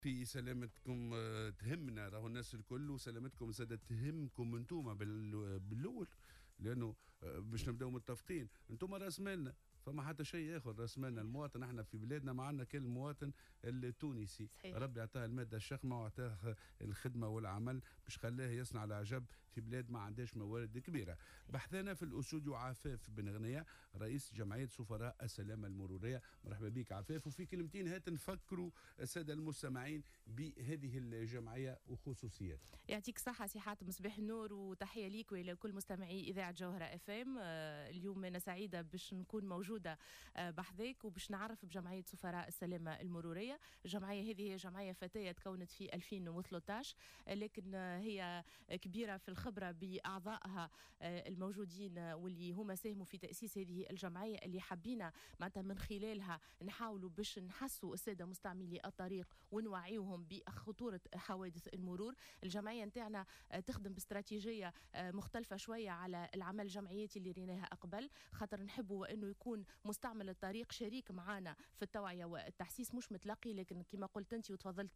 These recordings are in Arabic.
في سلامتكم تهمنا، راهو الناس الكل، وسلامتكم زاد تهمكم انتوما بالاول، لانه باش نبداو متفقين انتوما راس مالنا، فما حتى شيء ياخذ راس مالنا المواطن. احنا في بلادنا ما عندنا كل المواطن التونسي، صحيح. ربي عطاه الماده الشخمه وعطاه الخدمه والعمل باش خلاه يصنع العجب في بلاد ما عندهاش موارد كبيره. بحثنا في الاستوديو عفاف بن غنيه، رئيس جمعيه سفراء السلامه المروريه. مرحبا بك عفاف، وفي كلمتين هات نفكروا الساده المستمعين بهذه الجمعيه وخصوصياتها. يعطيك الصحه سي حاتم، صباح النور وتحيه ليك والى كل مستمعي اذاعه جوهره اف ام. اليوم انا سعيده باش نكون موجوده بحذاك وباش نعرف بجمعيه سفراء السلامه المروريه. الجمعيه هذه هي جمعيه فتاه تكونت في 2013، لكن هي كبيره في الخبره باعضائها الموجودين واللي هما ساهموا في تاسيس هذه الجمعيه اللي حبينا معناتها من خلالها نحاولوا باش نحسوا الساده مستعملي الطريق ونوعيوهم بخطوره حوادث المرور. الجمعيه نتاعنا تخدم باستراتيجيه مختلفه شويه على العمل الجمعياتي اللي ريناها قبل، خاطر نحبوا انه يكون مستعمل الطريق شريك معنا في التوعيه والتحسيس، مش متلقي. لكن كما قلت انت وتفضلت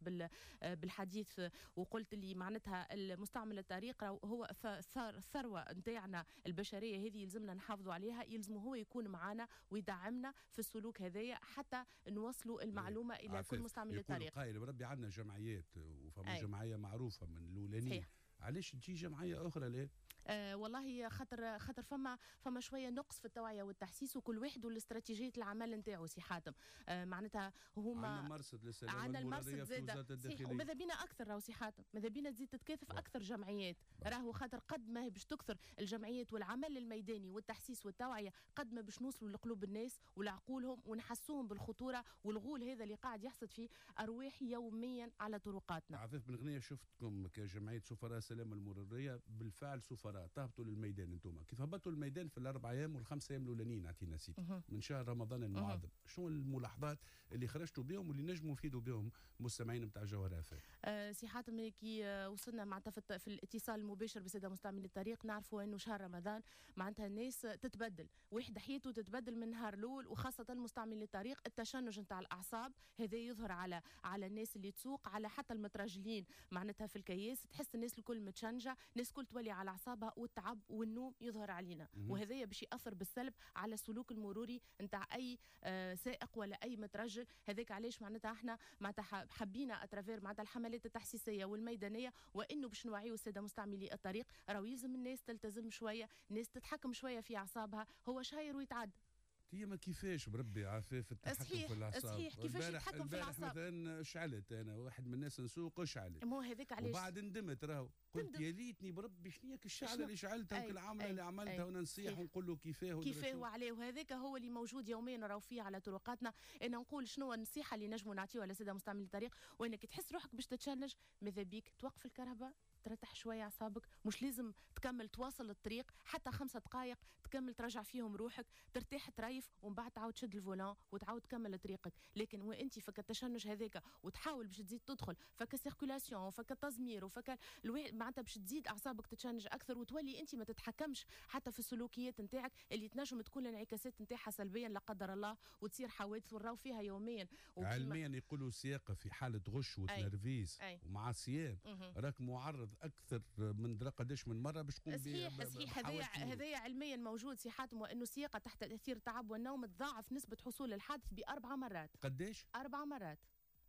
بالحديث وقلت لي معناتها المستعمل الطريق هو الثروه نتاعنا البشريه، هذه يلزمنا نحافظوا عليها، يلزم هو يكون معنا ويدعمنا في السلوك هذايا حتى نوصلوا المعلومه الى كل مستعمل الطريق. قائل بربي عندنا جمعيات وفما جمعيه معروفه من الاولانيين، علاش تجي جمعيه اخرى ليه؟ والله خاطر فما شويه نقص في التوعيه والتحسيس، وكل واحد والاستراتيجيه العمل نتاعو سي حاتم. معناتها هما عندنا مرصد للسلامه المروريه في وزاره الداخليه، وماذا بينا اكثر راهو سي حاتم، ماذا بينا تزيد تتكاثف اكثر جمعيات. راهو خاطر قد ما هي باش تكثر الجمعيات والعمل الميداني والتحسيس والتوعيه، قد ما باش نوصلوا لقلوب الناس ولعقولهم ونحسوهم بالخطوره والغول هذا اللي قاعد يحصد فيه ارواح يوميا على طرقاتنا. عفاف بن غنيه، شفتكم كجمعيه سفراء السلامه المروريه بالفعل سفراء تهبطوا للميدان. انتم كيف هبطوا الميدان في الاربع ايام والخمس ايام الاولانيين اعطينا سيدي من شهر رمضان المعظم، شنو الملاحظات اللي خرجتوا بهم واللي نجموا يفيدوا بهم المستمعين نتاع جوهره اف ام؟ سي حاتم، كي وصلنا معناتها في الاتصال المباشر بالساده مستعملي الطريق، نعرفوا انه شهر رمضان معناتها الناس تتبدل، واحد حياته تتبدل من نهار الاول، وخاصه مستعملي الطريق التشنج نتاع الاعصاب هذا يظهر على الناس اللي تسوق، على حتى المتراجلين معناتها في الكياس، تحس الناس الكل متشنجه، الناس الكل تولي على اعصابها والتعب والنوم يظهر علينا، وهذا باش ياثر بالسلب على السلوك المروري نتاع اي سائق ولا اي مترجل. هذاك علاش معناتها احنا معناتها حبينا اترافير معناتها الحملات التحسيسيه والميدانيه، وانه باش نوعيو الساده مستعملي الطريق راهو يلزم الناس تلتزم شويه، الناس تتحكم شويه في اعصابها، هو شاير ويتعدى. ما كيفاش بربي عفاف التحكم في الاعصاب؟ صحيح كيفاش يتحكم في الاعصاب؟ مثلا شعلت انا واحد من الناس نسوق شعلت، مو هذاك علاش وبعد ندمت راهو قلت يا ليتني بربي شنو الشعله اللي شعلتها وكل العمله اللي عملتها، وننصيح ونقول له كيفاه وعليه، وهذاك هو اللي موجود يوميا راهو فيه على طرقاتنا. انا نقول شنو النصيحه اللي نجموا نعطيوها على ساده مستعملي الطريق، وانك تحس روحك باش تتشنج ماذا بيك توقف الكهرباء، ترتاح شويه اعصابك، مش لازم تكمل تواصل الطريق حتى 5 دقائق تكمل ترجع فيهم روحك، ترتاح تريف ومن بعد تعاود تشد الفولان وتعاود تكمل طريقك. لكن وانت فك التشنج هذاك وتحاول باش تزيد تدخل فك سيركولاسيون وفك التزمير وفك معناتها باش تزيد اعصابك تتشنج اكثر، وتولي انت ما تتحكمش حتى في السلوكيات نتاعك اللي تنجم تكون الانعكاسات نتاعها سلبيا لا قدر الله، وتصير حوادث ونراو فيها يوميا. علميا يقولوا السياقه في حاله غش وتنرفيز ومع صيام راك معرض اكثر من قداش من مره باش تقوم صحيح هذايا علميا موجود سي حاتم، وانه السياقه تحت تاثير التعب والنوم تضاعف نسبه حصول الحادث ب4 مرات. قداش؟ 4 مرات.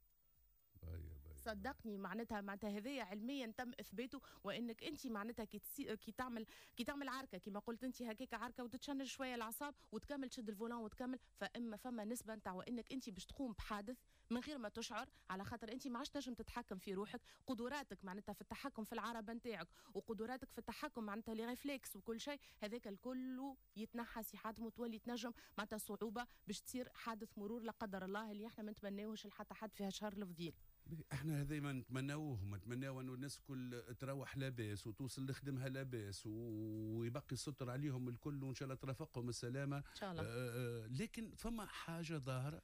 صدقني معناتها هذايا علميا تم اثباته، وانك انت معناتها كي تعمل عركه كما قلت انت هكاك عركه وتتشنج شويه الاعصاب وتكمل تشد الفولان وتكمل، فما نسبه نتاع وانك انت باش تقوم بحادث من غير ما تشعر، على خاطر انت ما عادش تنجم تتحكم في روحك، قدراتك معناتها في التحكم في العربه نتاعك وقدراتك في التحكم معناتها لي ريفلكس وكل شيء هذاك الكل يتنحى سي حاتم، وتولي تنجم معناتها صعوبه باش تصير حادث مرور لا قدر الله اللي احنا ما نتمناوهش لحتى حد في هالشهر الفضيل. احنا دائما نتمناو انه الناس كل تروح لاباس وتوصل لخدمها لاباس ويبقي الستر عليهم الكل، وان شاء الله ترافقهم السلامه ان شاء الله. لكن فما حاجه ظاهره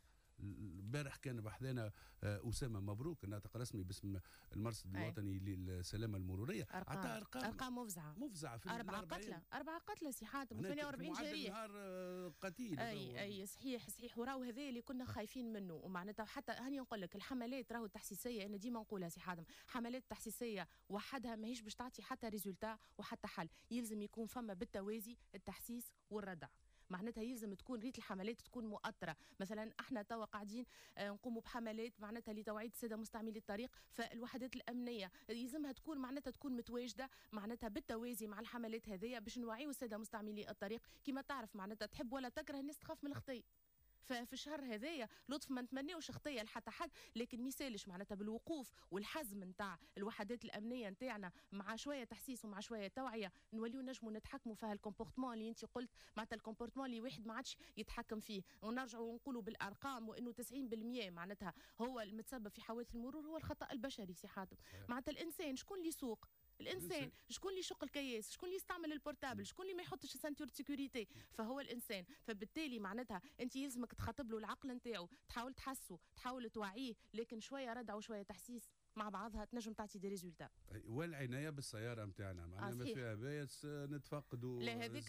البارح كان بحذانا اسامه مبروك الناطق الرسمي باسم المرصد الوطني للسلامه المروريه. عطى ارقام مفزعه في 4 قتلى سي حاتم 48 جريح. نهار قتيل. اي صحيح وراهو هذا اللي كنا خايفين منه. ومعناتها حتى هاني نقول لك الحملات راهو التحسيسيه، انا ديما نقولها سي حاتم، حملات تحسيسيه وحدها ماهيش باش تعطي حتى ريزولتا وحتى حل، يلزم يكون فما بالتوازي التحسيس والردع. معناتها يلزم تكون ريت الحملات تكون مؤطره. مثلا احنا توا قاعدين نقوموا بحملات معناتها لتوعيه الساده مستعملي الطريق، فالوحدات الامنيه يلزمها تكون معناتها تكون متواجده معناتها بالتوازي مع الحملات هذيا باش نوعيوا الساده مستعملي الطريق. كما تعرف معناتها تحب ولا تكره الناس تخاف من الخطي، ففي الشهر هذايا لطف ما نتمناوش خطيه لحتى حد، لكن ما يسالش معناتها بالوقوف والحزم نتاع الوحدات الامنيه نتاعنا مع شويه تحسيس ومع شويه توعيه نوليو نجموا نتحكموا في هالكومبورتمون اللي انت قلت، معناتها الكومبورتمون اللي واحد ما عادش يتحكم فيه. ونرجعوا نقولوا بالارقام وانه 90% معناتها هو المتسبب في حوادث المرور هو الخطا البشري سي حاتم. معناتها الانسان شكون اللي يسوق؟ الانسان. شكون اللي يشق الكياس؟ شكون اللي يستعمل البورتابل؟ شكون اللي ما يحطش السنتور سيكوريتي؟ فهو الانسان. فبالتالي معناتها انت يلزمك تخاطب له العقل نتاعو، تحاول تحسه، تحاول توعيه، لكن شويه ردع وشويه تحسيس مع بعضها تنجم تعطي دي ريزولتا. والعنايه بالسياره نتاعنا معناها ما فيها باس نتفقدوا لا هذيك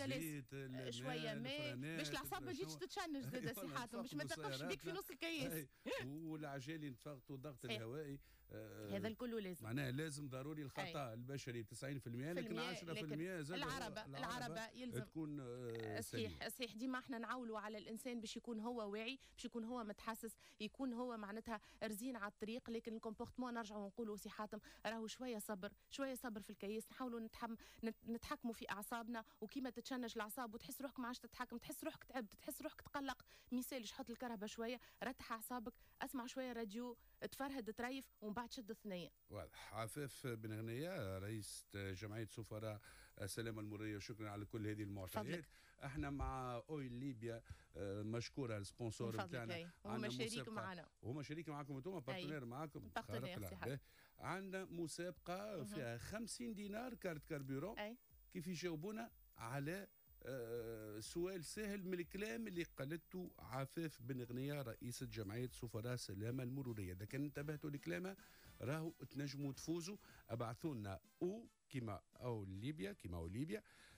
شويه ماء باش الاعصاب ما تجيش تتشنج زاد سي حاتم، باش ما توقفش بيك في نص الكياس. والعجالي نتفقدوا الضغط الهوائي. هذا الكل لازم معناها لازم ضروري الخطا البشري ب 90%، لكن 10% زاد العربه يلزم تكون صحيح. ديما احنا نعولوا على الانسان باش يكون هو واعي، باش يكون هو متحسس، يكون هو معناتها رزين على الطريق. لكن الكومبورتمون نرجعوا نقولوا سي حاتم راهو شويه صبر في الكياس، نحاولوا نتحكموا في اعصابنا. وكيما تتشنج الاعصاب وتحس روحك ما عادش تتحكم، تحس روحك تعبت، تحس روحك تقلق، ميسالش حط الكرهبه شويه، رتح اعصابك، اسمع شويه راديو، تفرهد تريف ومن بعد شد الثنيه. واضح. عفاف بن غنيه رئيس جمعيه سفراء السلامه المروريه، شكرا على كل هذه المعطيات. احنا مع اويل ليبيا مشكوره السبونسور بتاعنا، هما شريك معنا، هما شريك معكم انتم، بارتنير معكم، عندنا مسابقه فيها 50 دينار كارت كاربيرون. كيف يجاوبونا على سؤال سهل من الكلام اللي قالته عفاف بن غنيه رئيسة جمعية سفراء السلامة المرورية. إذا كان انتبهتوا لكلامها راهو تنجموا تفوزوا. ابعثوا لنا كيما أو ليبيا